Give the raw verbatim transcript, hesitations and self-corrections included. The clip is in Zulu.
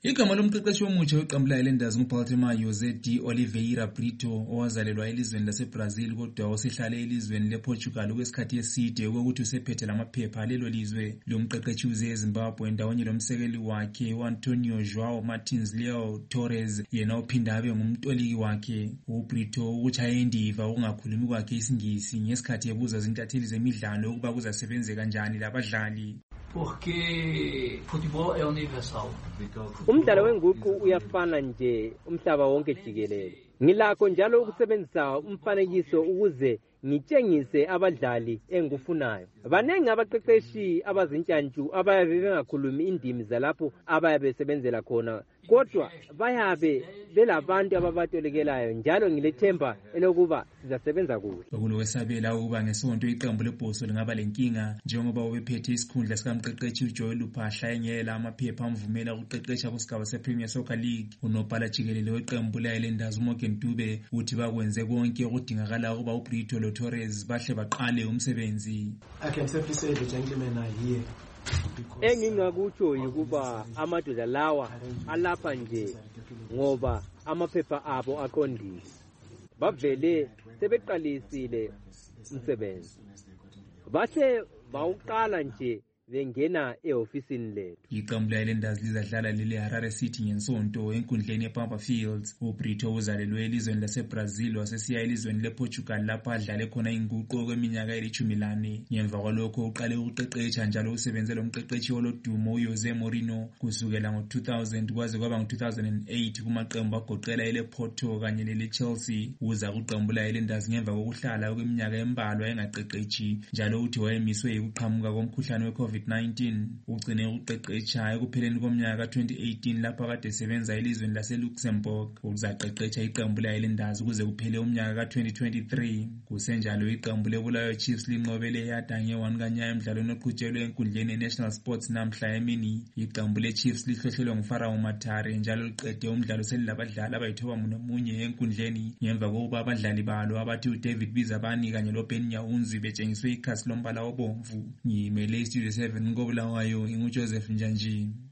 Igama lomqeqeshi omutsha weqembu le-Highlanders nguBaltimore José de Oliveira Brito, owazalelwa elizweni laseBrazil kodwa osehlale elizweni lePortugal okwesikhathi eside okokuthi usephethe lamaphepha alelo lizwe. Lo mqeqeshi uze eZimbabwe ndawonye lomsekeli wakhe u-Antonio João Martins Leo Torres, yena ophinda abe ngumtoliki wakhe. UBrito ukuchaya indiva ukungakhulumi kwakhe isingisi ngesikhathi ebuza izintatheli zemidlalo ukuba kuzasebenze kanjani labadlali. Porque futebol é universal. Umdlalo wenguqu uyafana nje umhlaba wonke jikelele. Ngilakho njalo ukusebenzisa umfanekiso ukuze ngitshengise abadlali engikufunayo. Banengi abaqeqeshi abazintshantshu abayabe bengakhulumi indimi zalapho abayabe sebenzela khona, kodwa bayabe belabantu ababatolekelayo njalo ngilethemba elokuba sizasebenza kuhle. Kulowesabela ukuba ngesonto iqembu lebhoso lingaba lenkinga njengoba ubephethe isikhundla sikamqeqeshi uJoel Luphahla engela amaphepha amvumela ukuqeqesha kusigaba sePremier Soccer League. Unobhala jikelele weqembu le-Highlanders uMorgan Dube uthi bakwenze konke okudingakala ukuba uBrito Torres bahle baqale umsebenzi. I can safely say the gentlemen are here. Engingakutsho ukuba amadoda lawa alapha nje ngoba amaphepha abo aqondile. Bavele sebeqalisile umsebenzi. Bahle bawuqala nje bengena eofisini lethu. Iqembu le-Highlanders lizadlala lile Harare City ngensonto enkundleni ePampa Fields. uBrito uzalelwe elizweni laseBrazil wasesiya elizweni lePortugal lapho adlale khona inguqu kweminyaka elithumi lane. Ngemva kwalokho uqale ukuqeqesha njalo usebenze lomqeqeshi olodumo uJose Mourinho kusukela ngo-two thousand kwaze kwaba ngo-two thousand eight kumaqembu agoqela elePorto kanye leleChelsea. Uza kuqembu le-Highlanders ngemva kokuhlala kweminyaka embalwa engaqeqeshi njalo uthi wayemiswe ukuqhamuka komkhuhlane we-COVID nineteen. Ugcine ukuqeqesha ekupheleni komnyaka twenty eighteen lapho kade esebenza elizweni laseLuxembourg. Uzaqeqesha iqembu le-Highlanders kuze kuphele umnyaka ka-twenty twenty-three. Kusenjalo iqembu leBulawayo Chiefs linqobele yada nge-one kanyaya emdlalweni oqhutshelwe enkundleni ye-National Sports namhla emini. Iqembu le-Chiefs lihlohlelwe nguFarao Mathare njalo liqede umdlalo selilabadlali abayithoba nomunye enkundleni ngemva kokuba abadlali balo abathi uDavid Bizabani kanye loBen Nyawunzi betshengiswe ikhasi lombala obomvu. Ngimele iStudio seven ngoBulawayo, inguJoseph Njanjini.